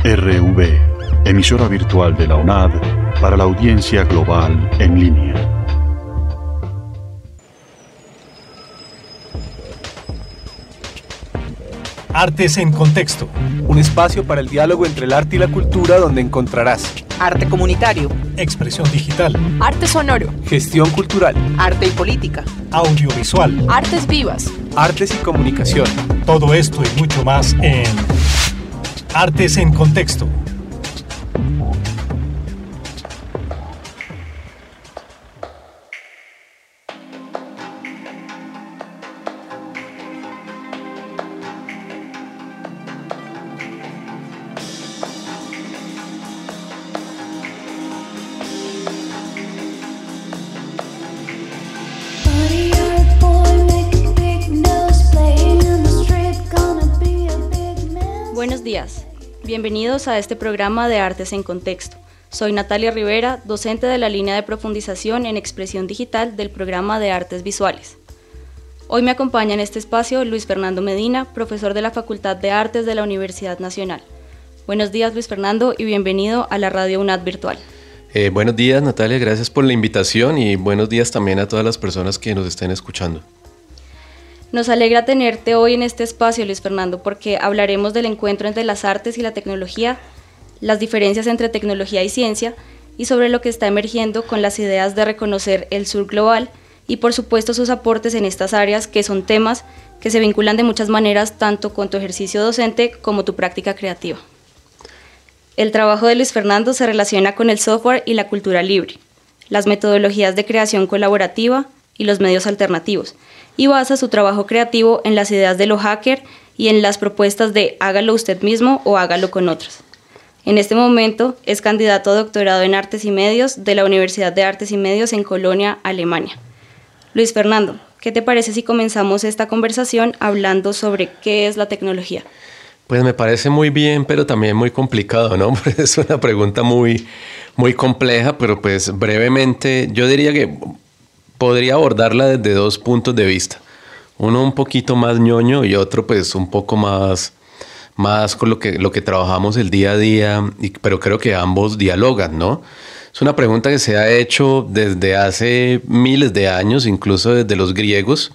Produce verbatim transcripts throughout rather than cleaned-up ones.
R V, emisora virtual de la UNAD para la audiencia global en línea. Artes en Contexto, un espacio para el diálogo entre el arte y la cultura donde encontrarás arte comunitario, expresión digital, arte sonoro, gestión cultural, arte y política, audiovisual, artes vivas, artes y comunicación. Todo esto y mucho más en Artes en Contexto. Buenos días, bienvenidos a este programa de Artes en Contexto. Soy Natalia Rivera, docente de la línea de profundización en expresión digital del programa de Artes Visuales. Hoy me acompaña en este espacio Luis Fernando Medina, profesor de la Facultad de Artes de la Universidad Nacional. Buenos días, Luis Fernando, y bienvenido a la Radio UNAD Virtual. Eh, buenos días, Natalia, gracias por la invitación y buenos días también a todas las personas que nos estén escuchando. Nos alegra tenerte hoy en este espacio, Luis Fernando, porque hablaremos del encuentro entre las artes y la tecnología, las diferencias entre tecnología y ciencia, y sobre lo que está emergiendo con las ideas de reconocer el sur global y, por supuesto, sus aportes en estas áreas, que son temas que se vinculan de muchas maneras tanto con tu ejercicio docente como tu práctica creativa. El trabajo de Luis Fernando se relaciona con el software y la cultura libre, las metodologías de creación colaborativa y los medios alternativos, y basa su trabajo creativo en las ideas de lo hacker y en las propuestas de hágalo usted mismo o hágalo con otros. En este momento es candidato a doctorado en Artes y Medios de la Universidad de Artes y Medios en Colonia, Alemania. Luis Fernando, ¿qué te parece si comenzamos esta conversación hablando sobre qué es la tecnología? Pues me parece muy bien, pero también muy complicado, ¿no? Es una pregunta muy, muy compleja, pero pues brevemente yo diría que podría abordarla desde dos puntos de vista. Uno un poquito más ñoño y otro pues un poco más, más con lo que, lo que trabajamos el día a día, y, pero creo que ambos dialogan, ¿no? Es una pregunta que se ha hecho desde hace miles de años, incluso desde los griegos.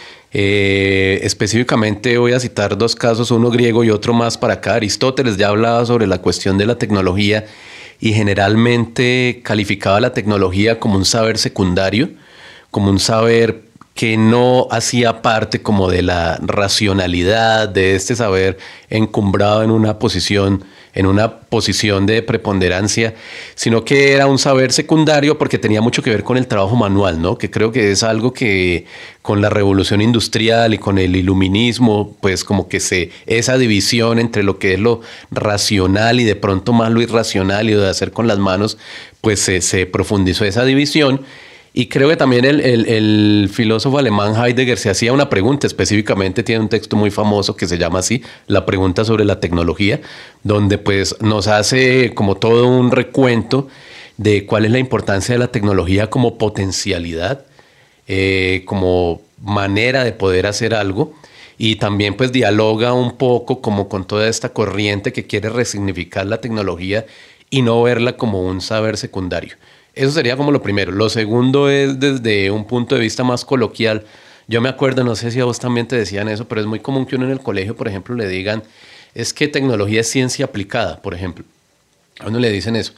Eh, específicamente voy a citar dos casos, uno griego y otro más para acá. Aristóteles ya hablaba sobre la cuestión de la tecnología y generalmente calificaba la tecnología como un saber secundario, como un saber que no hacía parte como de la racionalidad, de este saber encumbrado en una posición, en una posición de preponderancia, sino que era un saber secundario porque tenía mucho que ver con el trabajo manual, ¿no? Que creo que es algo que con la revolución industrial y con el iluminismo, pues como que se, esa división entre lo que es lo racional y de pronto más lo irracional y lo de hacer con las manos, pues se, se profundizó esa división. Y creo que también el, el, el filósofo alemán Heidegger se hacía una pregunta, específicamente tiene un texto muy famoso que se llama así, La pregunta sobre la tecnología, donde pues nos hace como todo un recuento de cuál es la importancia de la tecnología como potencialidad, eh, como manera de poder hacer algo, y también pues dialoga un poco como con toda esta corriente que quiere resignificar la tecnología y no verla como un saber secundario. Eso sería como lo primero. Lo segundo es desde un punto de vista más coloquial. Yo me acuerdo, no sé si a vos también te decían eso, pero es muy común que uno en el colegio, por ejemplo, le digan, es que tecnología es ciencia aplicada, por ejemplo. A uno le dicen eso.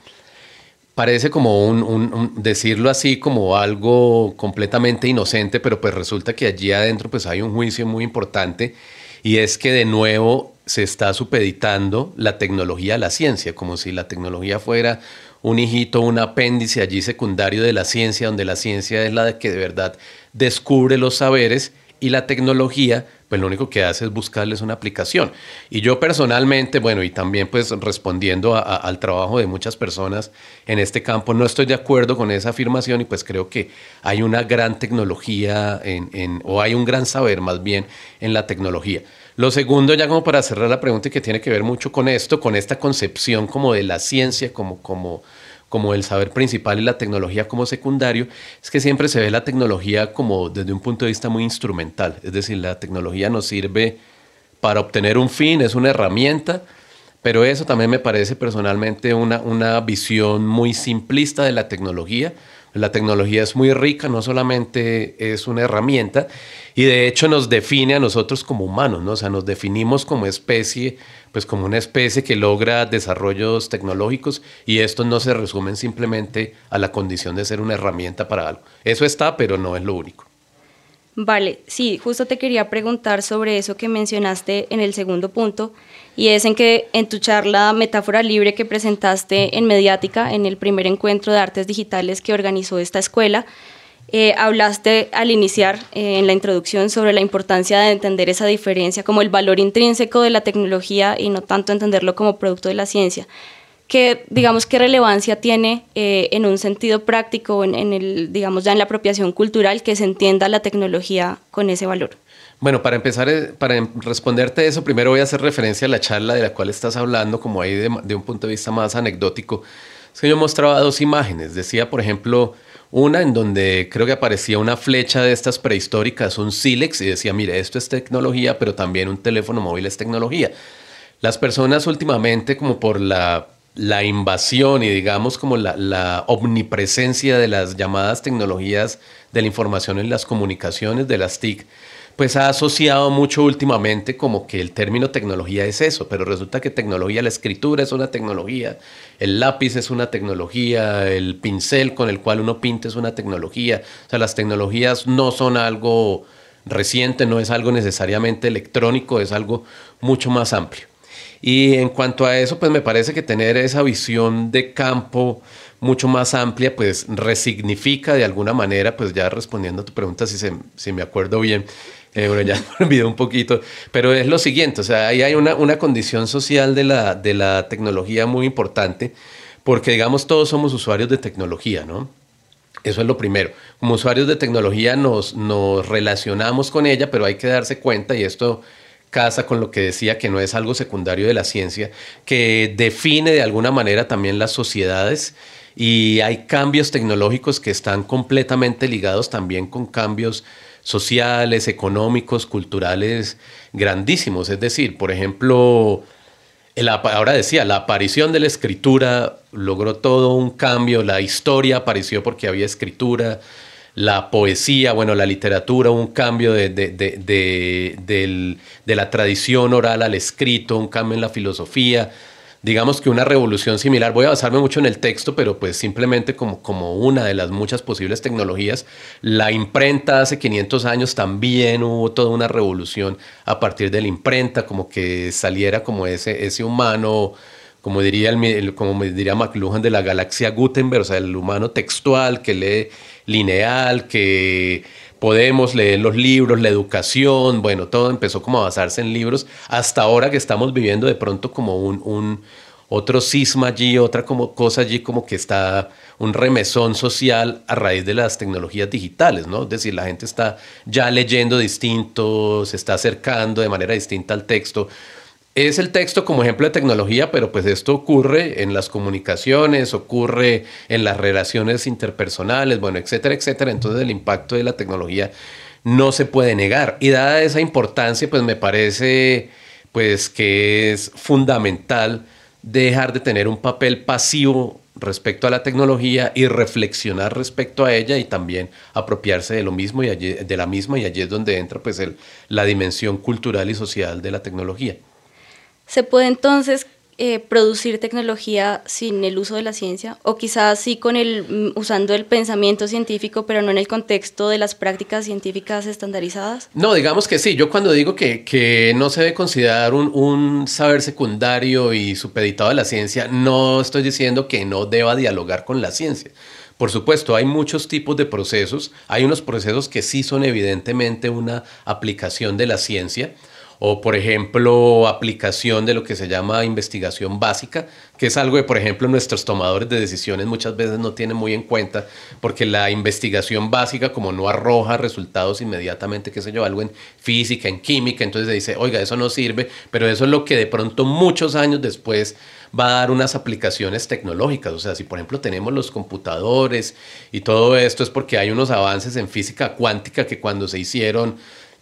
Parece como un, un, un decirlo así como algo completamente inocente, pero pues resulta que allí adentro pues hay un juicio muy importante, y es que de nuevo se está supeditando la tecnología a la ciencia, como si la tecnología fuera un hijito, un apéndice allí secundario de la ciencia, donde la ciencia es la que de verdad descubre los saberes y la tecnología pues lo único que hace es buscarles una aplicación. Y yo personalmente, bueno, y también pues respondiendo a, a, al trabajo de muchas personas en este campo, no estoy de acuerdo con esa afirmación, y pues creo que hay una gran tecnología en, en, o hay un gran saber más bien en la tecnología. Lo segundo, ya como para cerrar la pregunta, y que tiene que ver mucho con esto, con esta concepción como de la ciencia, como, como, como el saber principal y la tecnología como secundario, es que siempre se ve la tecnología como desde un punto de vista muy instrumental. Es decir, la tecnología nos sirve para obtener un fin, es una herramienta, pero eso también me parece personalmente una, una visión muy simplista de la tecnología. La tecnología es muy rica, no solamente es una herramienta, y de hecho nos define a nosotros como humanos, ¿no? O sea, nos definimos como especie, pues como una especie que logra desarrollos tecnológicos, y estos no se resumen simplemente a la condición de ser una herramienta para algo. Eso está, pero no es lo único. Vale, sí, justo te quería preguntar sobre eso que mencionaste en el segundo punto, y es en que en tu charla Metáfora Libre que presentaste en Mediática, en el primer encuentro de artes digitales que organizó esta escuela, eh, hablaste al iniciar eh, en la introducción sobre la importancia de entender esa diferencia como el valor intrínseco de la tecnología y no tanto entenderlo como producto de la ciencia. ¿Qué, digamos, qué relevancia tiene eh, en un sentido práctico, en, en el, digamos, ya en la apropiación cultural, que se entienda la tecnología con ese valor? Bueno, para empezar, para responderte eso, primero voy a hacer referencia a la charla de la cual estás hablando, como ahí de, de un punto de vista más anecdótico. Es que yo mostraba dos imágenes. Decía, por ejemplo, una en donde creo que aparecía una flecha de estas prehistóricas, un sílex, y decía, mire, esto es tecnología, pero también un teléfono móvil es tecnología. Las personas últimamente, como por la... la invasión y digamos como la, la omnipresencia de las llamadas tecnologías de la información en las comunicaciones, de las T I C, pues ha asociado mucho últimamente como que el término tecnología es eso, pero resulta que tecnología, la escritura es una tecnología, el lápiz es una tecnología, el pincel con el cual uno pinta es una tecnología. O sea, las tecnologías no son algo reciente, no es algo necesariamente electrónico, es algo mucho más amplio. Y en cuanto a eso, pues me parece que tener esa visión de campo mucho más amplia, pues resignifica de alguna manera, pues ya respondiendo a tu pregunta, si, se, si me acuerdo bien, eh, bueno, ya me olvidé un poquito, pero es lo siguiente, o sea, ahí hay una, una condición social de la, de la tecnología muy importante, porque digamos todos somos usuarios de tecnología, ¿no? Eso es lo primero. Como usuarios de tecnología nos, nos relacionamos con ella, pero hay que darse cuenta, y esto casa con lo que decía, que no es algo secundario de la ciencia, que define de alguna manera también las sociedades, y hay cambios tecnológicos que están completamente ligados también con cambios sociales, económicos, culturales grandísimos. Es decir, por ejemplo, el, ahora decía, la aparición de la escritura logró todo un cambio, la historia apareció porque había escritura, la poesía, bueno, la literatura, un cambio de, de, de, de, de, de la tradición oral al escrito, un cambio en la filosofía, digamos que una revolución similar. Voy a basarme mucho en el texto, pero pues simplemente como, como una de las muchas posibles tecnologías. La imprenta hace quinientos años también hubo toda una revolución a partir de la imprenta, como que saliera como ese, ese humano, como diría, el, como diría McLuhan, de la galaxia Gutenberg, o sea, el humano textual que lee lineal, que podemos leer los libros, la educación, bueno, todo empezó como a basarse en libros, hasta ahora que estamos viviendo de pronto como un, un otro cisma allí, otra como cosa allí, como que está un remesón social a raíz de las tecnologías digitales, ¿no? Es decir, la gente está ya leyendo distinto, se está acercando de manera distinta al texto. Es el texto como ejemplo de tecnología, pero pues esto ocurre en las comunicaciones, ocurre en las relaciones interpersonales, bueno, etcétera, etcétera. Entonces el impacto de la tecnología no se puede negar. Y dada esa importancia, pues me parece pues que es fundamental dejar de tener un papel pasivo respecto a la tecnología y reflexionar respecto a ella, y también apropiarse de lo mismo y allí, de la misma, y allí es donde entra pues el, la dimensión cultural y social de la tecnología. ¿Se puede entonces eh, producir tecnología sin el uso de la ciencia? O quizás sí con el, usando el pensamiento científico, pero no en el contexto de las prácticas científicas estandarizadas. No, digamos que sí. Yo cuando digo que, que no se debe considerar un, un saber secundario y supeditado a la ciencia, no estoy diciendo que no deba dialogar con la ciencia. Por supuesto, hay muchos tipos de procesos. Hay unos procesos que sí son evidentemente una aplicación de la ciencia, o por ejemplo aplicación de lo que se llama investigación básica, que es algo que por ejemplo nuestros tomadores de decisiones muchas veces no tienen muy en cuenta, porque la investigación básica como no arroja resultados inmediatamente, qué sé yo, algo en física, en química, entonces se dice, oiga, eso no sirve, pero eso es lo que de pronto muchos años después va a dar unas aplicaciones tecnológicas. O sea, si por ejemplo tenemos los computadores y todo esto, es porque hay unos avances en física cuántica que cuando se hicieron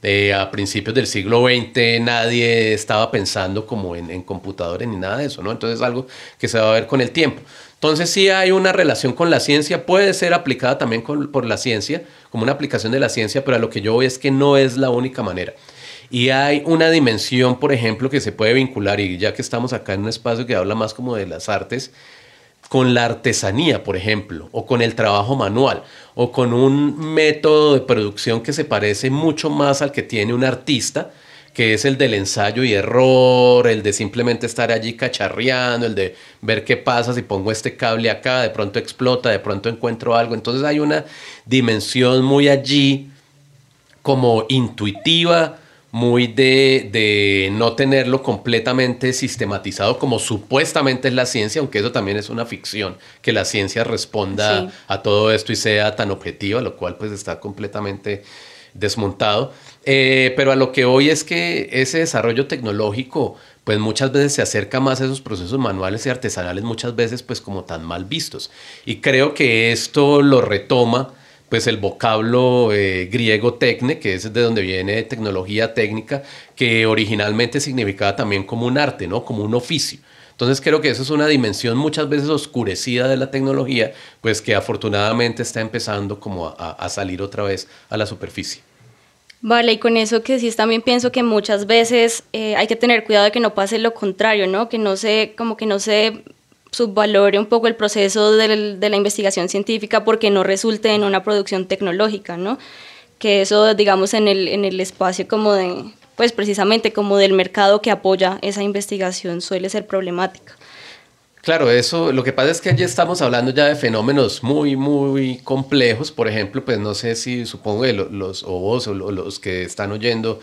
Eh, a principios del siglo veinte nadie estaba pensando como en, en computadores ni nada de eso, ¿no? Entonces es algo que se va a ver con el tiempo. Entonces sí hay una relación con la ciencia, puede ser aplicada también con, por la ciencia, como una aplicación de la ciencia, pero a lo que yo voy es que no es la única manera. Y hay una dimensión, por ejemplo, que se puede vincular, y ya que estamos acá en un espacio que habla más como de las artes, con la artesanía, por ejemplo, o con el trabajo manual, o con un método de producción que se parece mucho más al que tiene un artista, que es el del ensayo y error, el de simplemente estar allí cacharreando, el de ver qué pasa si pongo este cable acá, de pronto explota, de pronto encuentro algo. Entonces hay una dimensión muy allí como intuitiva, muy de, de no tenerlo completamente sistematizado como supuestamente es la ciencia, aunque eso también es una ficción, que la ciencia responda sí. a todo esto y sea tan objetiva, lo cual pues está completamente desmontado. Eh, pero a lo que hoy es que ese desarrollo tecnológico pues muchas veces se acerca más a esos procesos manuales y artesanales, muchas veces pues como tan mal vistos. Y creo que esto lo retoma pues el vocablo eh, griego tecne, que es de donde viene tecnología técnica, que originalmente significaba también como un arte, ¿no? Como un oficio. Entonces creo que eso es una dimensión muchas veces oscurecida de la tecnología, pues que afortunadamente está empezando como a, a salir otra vez a la superficie. Vale, y con eso que sí también pienso que muchas veces eh, hay que tener cuidado de que no pase lo contrario, ¿no? Que no se, como que no se subvalore un poco el proceso de, de la investigación científica porque no resulte en una producción tecnológica, ¿no? Que eso, digamos, en el, en el espacio como de, pues precisamente como del mercado que apoya esa investigación suele ser problemática. Claro, eso, lo que pasa es que allí estamos hablando ya de fenómenos muy, muy complejos. Por ejemplo, pues no sé si supongo que los, los o vos o los que están oyendo,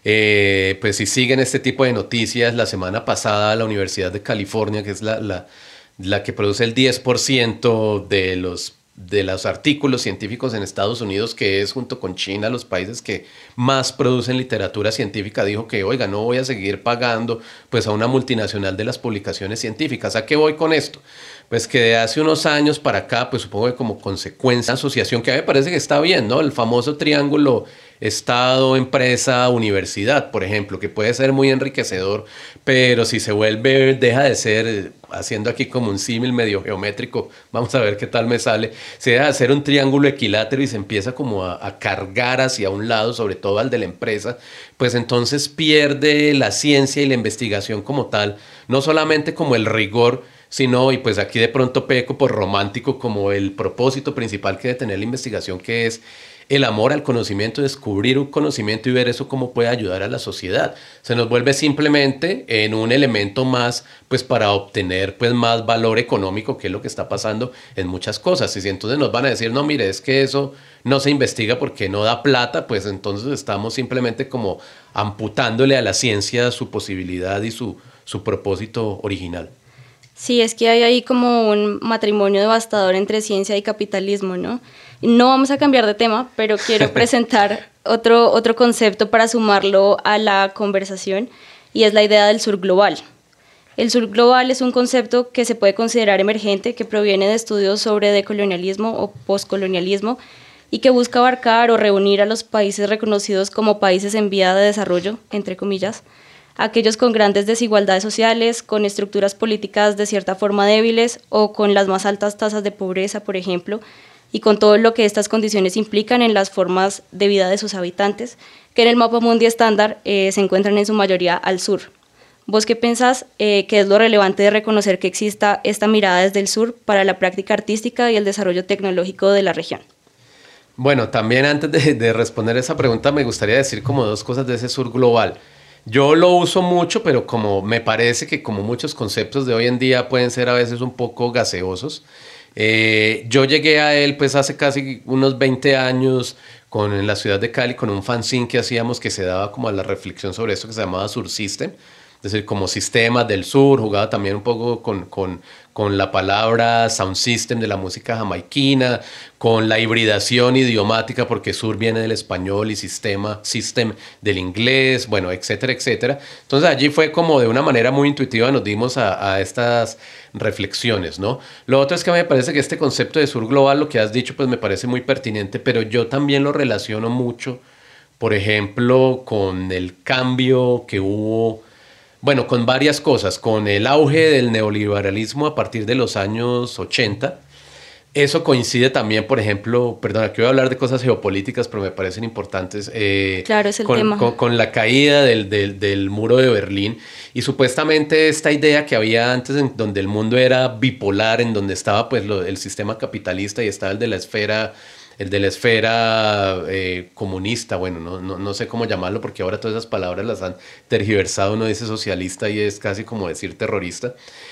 eh, pues si siguen este tipo de noticias, la semana pasada la Universidad de California, que es la, la, la que produce el diez por ciento de los de los artículos científicos en Estados Unidos, que es junto con China los países que más producen literatura científica, dijo que, oiga, no voy a seguir pagando pues a una multinacional de las publicaciones científicas. ¿A qué voy con esto? Pues que de hace unos años para acá, pues supongo que como consecuencia, una asociación que a mí me parece que está bien, ¿no? El famoso triángulo Estado, empresa, universidad, por ejemplo, que puede ser muy enriquecedor, pero si se vuelve, deja de ser, haciendo aquí como un símil medio geométrico, vamos a ver qué tal me sale, se deja de ser un triángulo equilátero y se empieza como a, a cargar hacia un lado, sobre todo al de la empresa, pues entonces pierde la ciencia y la investigación como tal, no solamente como el rigor, sino, y pues aquí de pronto peco por romántico, como el propósito principal que debe tener la investigación, que es el amor al conocimiento, descubrir un conocimiento y ver eso cómo puede ayudar a la sociedad. Se nos vuelve simplemente en un elemento más, pues para obtener pues más valor económico, que es lo que está pasando en muchas cosas. Y si entonces nos van a decir, no, mire, es que eso no se investiga porque no da plata, pues entonces estamos simplemente como amputándole a la ciencia su posibilidad y su, su propósito original. Sí, es que hay ahí como un matrimonio devastador entre ciencia y capitalismo, ¿no? No vamos a cambiar de tema, pero quiero presentar otro, otro concepto para sumarlo a la conversación, y es la idea del sur global. El sur global es un concepto que se puede considerar emergente, que proviene de estudios sobre decolonialismo o postcolonialismo, y que busca abarcar o reunir a los países reconocidos como países en vía de desarrollo, entre comillas, aquellos con grandes desigualdades sociales, con estructuras políticas de cierta forma débiles o con las más altas tasas de pobreza, por ejemplo, y con todo lo que estas condiciones implican en las formas de vida de sus habitantes, que en el mapa mundi estándar eh, se encuentran en su mayoría al sur. ¿Vos qué pensás eh, que es lo relevante de reconocer que exista esta mirada desde el sur para la práctica artística y el desarrollo tecnológico de la región? Bueno, también antes de, de responder esa pregunta me gustaría decir como dos cosas de ese sur global. Yo lo uso mucho, pero como me parece que como muchos conceptos de hoy en día pueden ser a veces un poco gaseosos. Eh, yo llegué a él pues hace casi unos veinte años con, en la ciudad de Cali con un fanzine que hacíamos que se daba como a la reflexión sobre esto que se llamaba Sur System, es decir, como sistemas del sur, jugaba también un poco con, con, con la palabra sound system de la música jamaiquina, con la hibridación idiomática, porque sur viene del español y sistema, system del inglés, bueno, etcétera, etcétera. Entonces allí fue como de una manera muy intuitiva nos dimos a, a estas reflexiones, ¿no? Lo otro es que me parece que este concepto de sur global, lo que has dicho, pues me parece muy pertinente, pero yo también lo relaciono mucho por ejemplo, con el cambio que hubo, bueno, con varias cosas, con el auge del neoliberalismo a partir de los años ochenta. Eso coincide también, por ejemplo, perdón, aquí voy a hablar de cosas geopolíticas, pero me parecen importantes. Eh, claro, es el con, tema. Con, con la caída del, del, del muro de Berlín y supuestamente esta idea que había antes, en donde el mundo era bipolar, en donde estaba pues lo, el sistema capitalista y estaba el de la esfera, el de la esfera eh, comunista, bueno, no, no, no sé cómo llamarlo porque ahora todas esas palabras las han tergiversado, uno dice socialista y es casi como decir terrorista.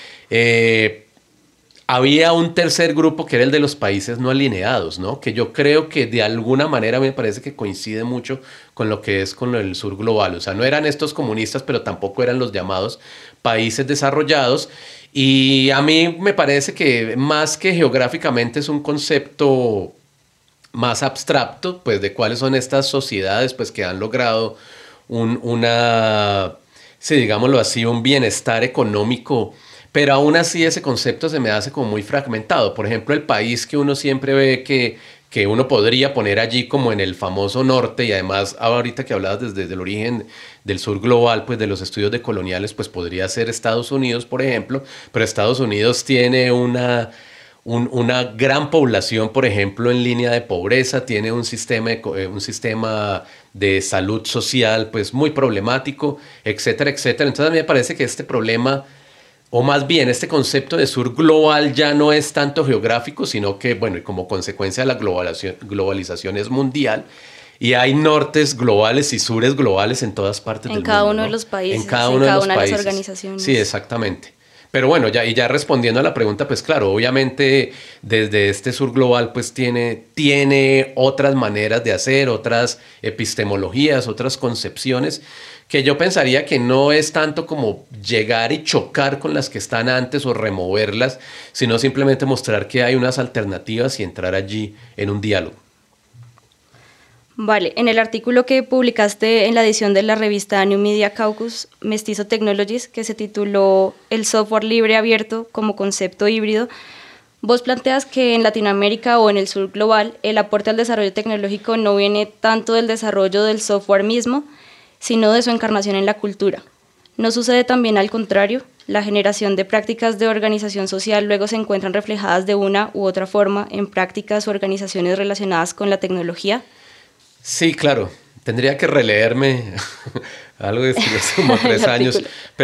Eh, Había un tercer grupo que era el de los países no alineados, ¿no? Que yo creo que de alguna manera me parece que coincide mucho con lo que es con el sur global. O sea, no eran estos comunistas, pero tampoco eran los llamados países desarrollados. Y a mí me parece que más que geográficamente es un concepto más abstracto, pues de cuáles son estas sociedades pues, que han logrado un, una, sí, digámoslo así, un bienestar económico. Pero aún así ese concepto se me hace como muy fragmentado. Por ejemplo, el país que uno siempre ve que, que uno podría poner allí como en el famoso norte, y además ahorita que hablabas desde, desde el origen del sur global, pues de los estudios decoloniales, pues podría ser Estados Unidos, por ejemplo, pero Estados Unidos tiene una, un, una gran población, por ejemplo, en línea de pobreza, tiene un sistema, un sistema de salud social pues muy problemático, etcétera, etcétera. Entonces a mí me parece que este problema, o más bien este concepto de sur global ya no es tanto geográfico, sino que, bueno, y como consecuencia de la globalización, globalización es mundial, y hay nortes globales y sures globales en todas partes del mundo. En cada uno ¿no? de los países, en cada, en uno cada de los una de países. las organizaciones. Sí, exactamente. Pero bueno, ya, y ya respondiendo a la pregunta, pues claro, obviamente desde este sur global pues tiene, tiene otras maneras de hacer, otras epistemologías, otras concepciones, que yo pensaría que no es tanto como llegar y chocar con las que están antes o removerlas, sino simplemente mostrar que hay unas alternativas y entrar allí en un diálogo. Vale, en el artículo que publicaste en la edición de la revista New Media Caucus, Mestizo Technologies, que se tituló El software libre abierto como concepto híbrido, vos planteas que en Latinoamérica o en el sur global el aporte al desarrollo tecnológico no viene tanto del desarrollo del software mismo, sino de su encarnación en la cultura. ¿No sucede también al contrario? La generación de prácticas de organización social luego se encuentran reflejadas de una u otra forma en prácticas o organizaciones relacionadas con la tecnología. Sí, claro. Tendría que releerme algo de hace como tres años,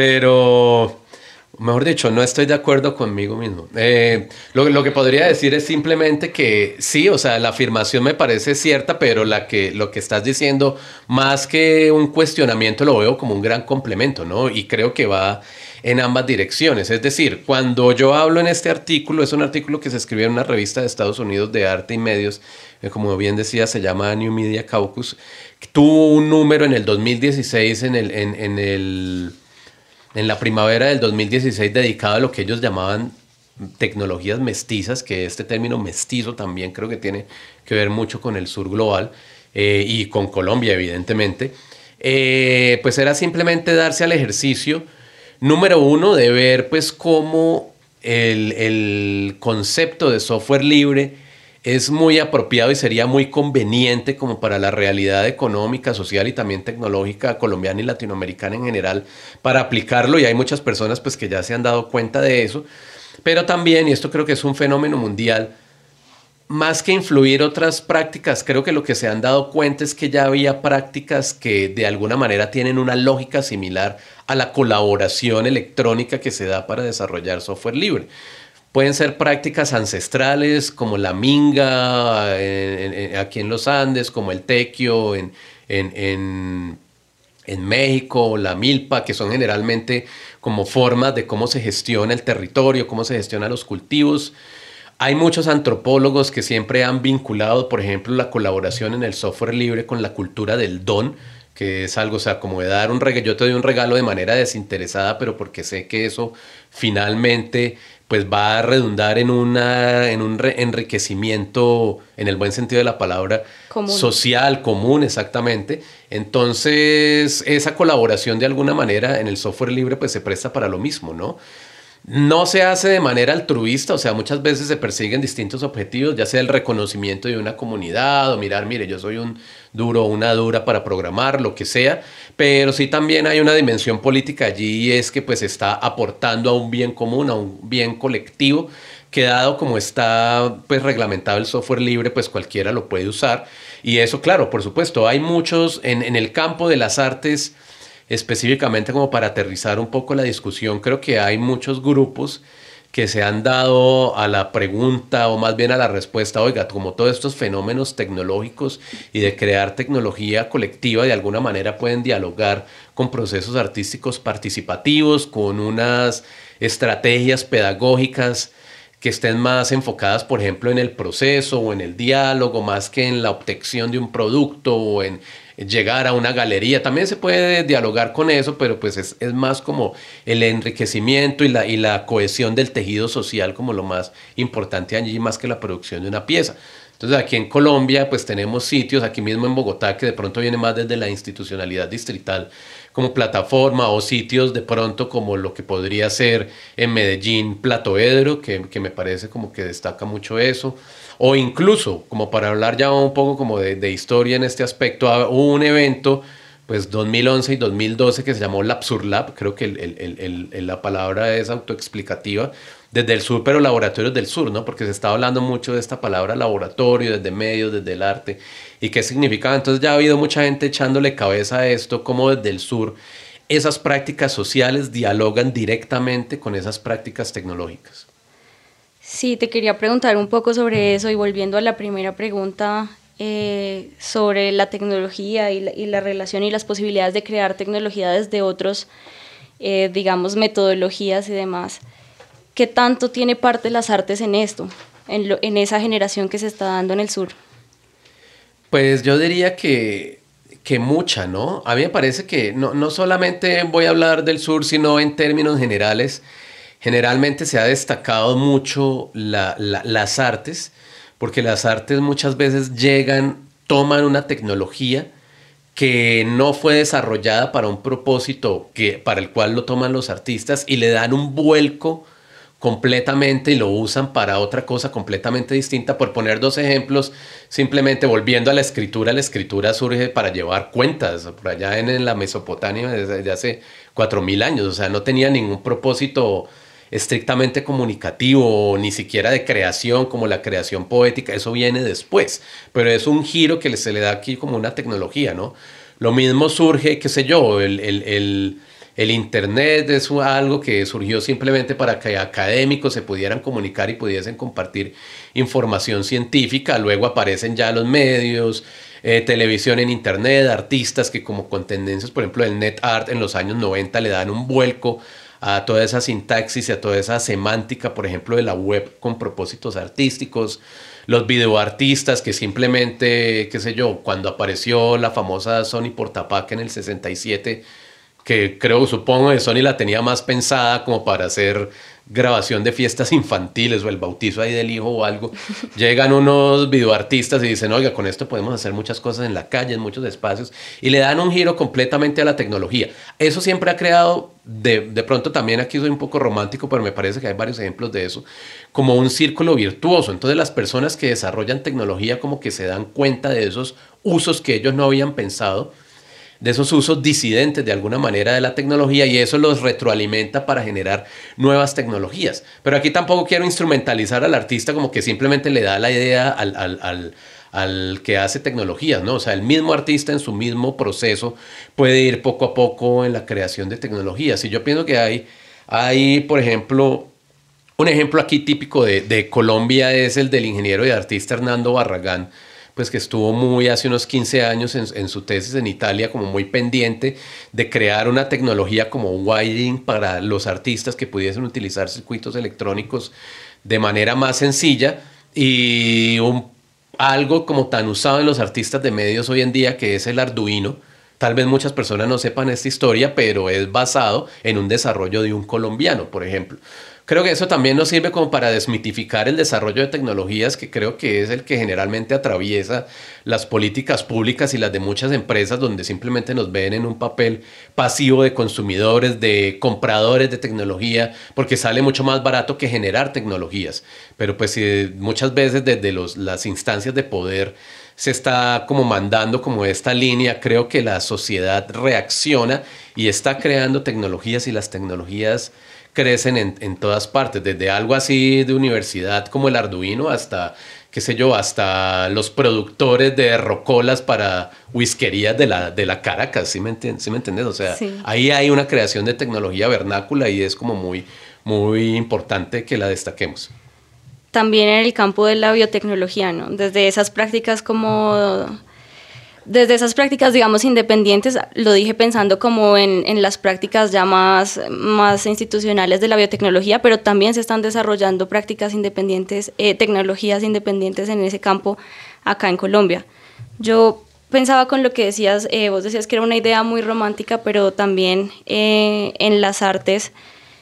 pero mejor dicho, no estoy de acuerdo conmigo mismo. Eh, lo, lo que podría decir es simplemente que sí, o sea, la afirmación me parece cierta, pero la que, lo que estás diciendo, más que un cuestionamiento, lo veo como un gran complemento, ¿no? Y creo que va en ambas direcciones. Es decir, cuando yo hablo en este artículo, es un artículo que se escribió en una revista de Estados Unidos de arte y medios, eh, como bien decía, se llama New Media Caucus, tuvo un número en el dos mil dieciséis, en el... En, en el en la primavera del dos mil dieciséis, dedicado a lo que ellos llamaban tecnologías mestizas, que este término mestizo también creo que tiene que ver mucho con el sur global eh, y con Colombia, evidentemente. Eh, pues era simplemente darse al ejercicio, número uno, de ver pues cómo el, el concepto de software libre es muy apropiado y sería muy conveniente como para la realidad económica, social y también tecnológica colombiana y latinoamericana en general para aplicarlo, y hay muchas personas pues que ya se han dado cuenta de eso, pero también, y esto creo que es un fenómeno mundial, más que influir otras prácticas, creo que lo que se han dado cuenta es que ya había prácticas que de alguna manera tienen una lógica similar a la colaboración electrónica que se da para desarrollar software libre. Pueden ser prácticas ancestrales como la minga en, en, aquí en los Andes, como el tequio en, en, en, en México, la milpa, que son generalmente como formas de cómo se gestiona el territorio, cómo se gestionan los cultivos. Hay muchos antropólogos que siempre han vinculado, por ejemplo, la colaboración en el software libre con la cultura del don, que es algo, o sea, como de dar un regalo, yo te doy un regalo de manera desinteresada, pero porque sé que eso finalmente pues va a redundar en, una, en un enriquecimiento, en el buen sentido de la palabra, común. Social, común, exactamente. Entonces, esa colaboración de alguna manera en el software libre pues se presta para lo mismo, ¿no? No se hace de manera altruista, o sea, muchas veces se persiguen distintos objetivos, ya sea el reconocimiento de una comunidad o mirar, mire, yo soy un duro o una dura para programar, lo que sea, pero sí también hay una dimensión política allí y es que pues está aportando a un bien común, a un bien colectivo, que dado como está pues reglamentado el software libre, pues cualquiera lo puede usar. Y eso, claro, por supuesto, hay muchos en, en el campo de las artes, específicamente como para aterrizar un poco la discusión, creo que hay muchos grupos que se han dado a la pregunta o más bien a la respuesta, oiga, como todos estos fenómenos tecnológicos y de crear tecnología colectiva de alguna manera pueden dialogar con procesos artísticos participativos, con unas estrategias pedagógicas que estén más enfocadas, por ejemplo, en el proceso o en el diálogo, más que en la obtención de un producto o en llegar a una galería. También se puede dialogar con eso, pero pues es, es más como el enriquecimiento y la, y la cohesión del tejido social como lo más importante allí, más que la producción de una pieza. Entonces aquí en Colombia pues tenemos sitios, aquí mismo en Bogotá, que de pronto viene más desde la institucionalidad distrital como plataforma, o sitios de pronto como lo que podría ser en Medellín Platoedro, que, que me parece como que destaca mucho eso. O incluso, como para hablar ya un poco como de, de historia en este aspecto, hubo un evento, pues dos mil once y dos mil doce, que se llamó Lapsurlab, creo que el, el, el, el, la palabra es autoexplicativa, desde el sur, pero laboratorios del sur, ¿no? Porque se está hablando mucho de esta palabra laboratorio, desde medios, desde el arte, y qué significaba. Entonces ya ha habido mucha gente echándole cabeza a esto, como desde el sur esas prácticas sociales dialogan directamente con esas prácticas tecnológicas. Sí, te quería preguntar un poco sobre eso y volviendo a la primera pregunta eh, sobre la tecnología y la, y la relación y las posibilidades de crear tecnología desde otros, eh, digamos, metodologías y demás. ¿Qué tanto tiene parte las artes en esto, en, lo, en esa generación que se está dando en el sur? Pues yo diría que, que mucha, ¿no? A mí me parece que no, no solamente voy a hablar del sur, sino en términos generales. Generalmente se ha destacado mucho la, la, las artes, porque las artes muchas veces llegan, toman una tecnología que no fue desarrollada para un propósito que, para el cual lo toman los artistas y le dan un vuelco completamente y lo usan para otra cosa completamente distinta. Por poner dos ejemplos, simplemente volviendo a la escritura, la escritura surge para llevar cuentas, por allá en, en la Mesopotamia desde hace cuatro mil años, o sea, no tenía ningún propósito estrictamente comunicativo, ni siquiera de creación, como la creación poética, eso viene después, pero es un giro que se le da aquí como una tecnología, ¿no? Lo mismo surge, qué sé yo, el, el, el, el internet es algo que surgió simplemente para que académicos se pudieran comunicar y pudiesen compartir información científica, luego aparecen ya los medios, eh, televisión en internet, artistas que como con tendencias, por ejemplo, el net art en los años noventa le dan un vuelco a toda esa sintaxis y a toda esa semántica, por ejemplo, de la web con propósitos artísticos, los videoartistas que simplemente, qué sé yo, cuando apareció la famosa Sony Portapac en el sesenta y siete, que creo, supongo que Sony la tenía más pensada como para hacer grabación de fiestas infantiles o el bautizo ahí del hijo o algo, llegan unos videoartistas y dicen, oiga, con esto podemos hacer muchas cosas en la calle, en muchos espacios, y le dan un giro completamente a la tecnología. Eso siempre ha creado, de, de pronto también aquí soy un poco romántico, pero me parece que hay varios ejemplos de eso, como un círculo virtuoso. Entonces las personas que desarrollan tecnología como que se dan cuenta de esos usos que ellos no habían pensado, de esos usos disidentes de alguna manera de la tecnología, y eso los retroalimenta para generar nuevas tecnologías. Pero aquí tampoco quiero instrumentalizar al artista como que simplemente le da la idea al, al, al, al que hace tecnologías, ¿no? O sea, el mismo artista en su mismo proceso puede ir poco a poco en la creación de tecnologías. Y yo pienso que hay, hay por ejemplo, un ejemplo aquí típico de, de Colombia es el del ingeniero y artista Hernando Barragán, pues que estuvo muy hace unos quince años en, en su tesis en Italia como muy pendiente de crear una tecnología como wiring para los artistas que pudiesen utilizar circuitos electrónicos de manera más sencilla, y un, algo como tan usado en los artistas de medios hoy en día que es el Arduino, tal vez muchas personas no sepan esta historia, pero es basado en un desarrollo de un colombiano, por ejemplo. Creo que eso también nos sirve como para desmitificar el desarrollo de tecnologías, que creo que es el que generalmente atraviesa las políticas públicas y las de muchas empresas, donde simplemente nos ven en un papel pasivo de consumidores, de compradores de tecnología, porque sale mucho más barato que generar tecnologías. Pero pues eh, muchas veces desde los, las instancias de poder se está como mandando como esta línea. Creo que la sociedad reacciona y está creando tecnologías, y las tecnologías crecen en, en todas partes, desde algo así de universidad como el Arduino hasta, qué sé yo, hasta los productores de rocolas para whiskerías de la, de la Caracas, ¿sí me entiendes? ¿Sí me entiendes? O sea, sí. Ahí hay una creación de tecnología vernácula y es como muy, muy importante que la destaquemos. También en el campo de la biotecnología, ¿no? Desde esas prácticas como... Desde esas prácticas, digamos, independientes, lo dije pensando como en, en las prácticas ya más, más institucionales de la biotecnología, pero también se están desarrollando prácticas independientes, eh, tecnologías independientes en ese campo acá en Colombia. Yo pensaba con lo que decías, eh, vos decías que era una idea muy romántica, pero también eh, en las artes,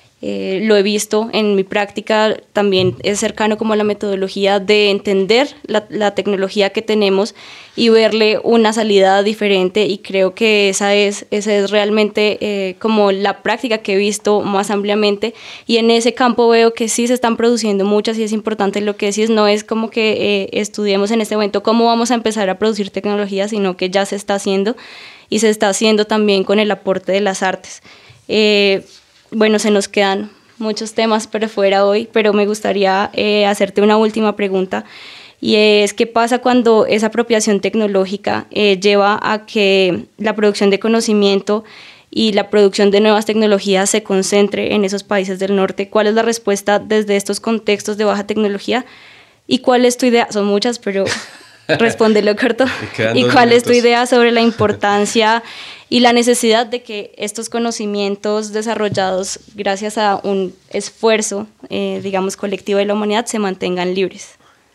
Eh, lo he visto en mi práctica, también es cercano como a la metodología de entender la, la tecnología que tenemos y verle una salida diferente, y creo que esa es, esa es realmente eh, como la práctica que he visto más ampliamente, y en ese campo veo que sí se están produciendo muchas, y es importante lo que decís, no es como que eh, estudiemos en este momento cómo vamos a empezar a producir tecnología, sino que ya se está haciendo, y se está haciendo también con el aporte de las artes. Eh, Bueno, se nos quedan muchos temas por fuera hoy, pero me gustaría eh, hacerte una última pregunta, y es ¿qué pasa cuando esa apropiación tecnológica eh, lleva a que la producción de conocimiento y la producción de nuevas tecnologías se concentre en esos países del norte? ¿Cuál es la respuesta desde estos contextos de baja tecnología? ¿Y cuál es tu idea? Son muchas, pero respóndelo corto. ¿Y cuál minutos. es tu idea sobre la importancia y la necesidad de que estos conocimientos desarrollados gracias a un esfuerzo, eh, digamos, colectivo de la humanidad, se mantengan libres?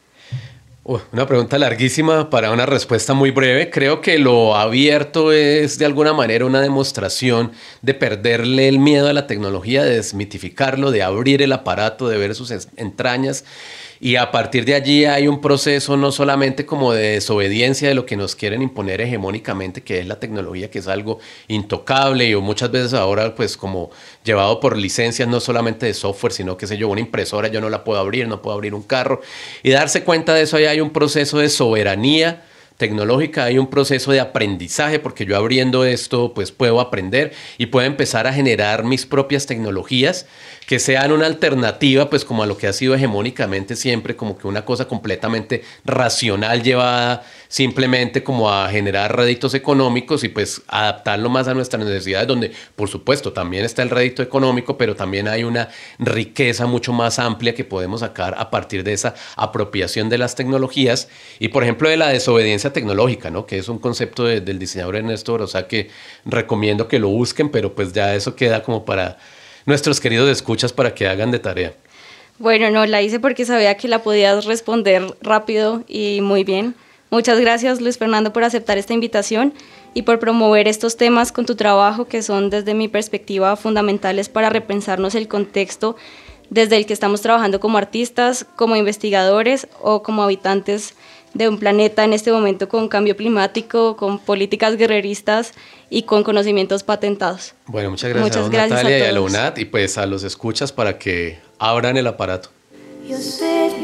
Uh, una pregunta larguísima para una respuesta muy breve. Creo que lo abierto es de alguna manera una demostración de perderle el miedo a la tecnología, de desmitificarlo, de abrir el aparato, de ver sus entrañas. Y a partir de allí hay un proceso no solamente como de desobediencia de lo que nos quieren imponer hegemónicamente, que es la tecnología, que es algo intocable, y muchas veces ahora pues como llevado por licencias no solamente de software, sino que sé yo, una impresora yo no la puedo abrir, no puedo abrir un carro, y darse cuenta de eso. Ahí hay un proceso de soberanía tecnológica, hay un proceso de aprendizaje, porque yo abriendo esto pues puedo aprender y puedo empezar a generar mis propias tecnologías que sean una alternativa pues como a lo que ha sido hegemónicamente siempre, como que una cosa completamente racional llevada simplemente como a generar réditos económicos, y pues adaptarlo más a nuestras necesidades, donde por supuesto también está el rédito económico, pero también hay una riqueza mucho más amplia que podemos sacar a partir de esa apropiación de las tecnologías. Y por ejemplo de la desobediencia tecnológica, ¿no? Que es un concepto de, del diseñador Ernesto Brosá que recomiendo que lo busquen, pero pues ya eso queda como para nuestros queridos escuchas para que hagan de tarea. Bueno, no, la hice porque sabía que la podías responder rápido y muy bien. Muchas gracias, Luis Fernando, por aceptar esta invitación y por promover estos temas con tu trabajo, que son desde mi perspectiva fundamentales para repensarnos el contexto desde el que estamos trabajando como artistas, como investigadores o como habitantes de un planeta en este momento con cambio climático, con políticas guerreristas y con conocimientos patentatos. Bueno, muchas gracias, muchas a gracias Natalia a y a la UNAD, y pues a los escuchas para que abran el aparato. Your sweet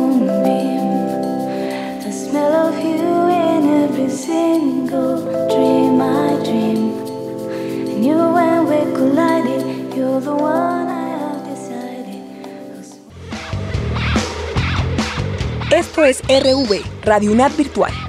moonbeam, the smell of you in every single dream I dream, and you when we collided, you're the one I have decided. Esto es R V, Radio UNAD Virtual.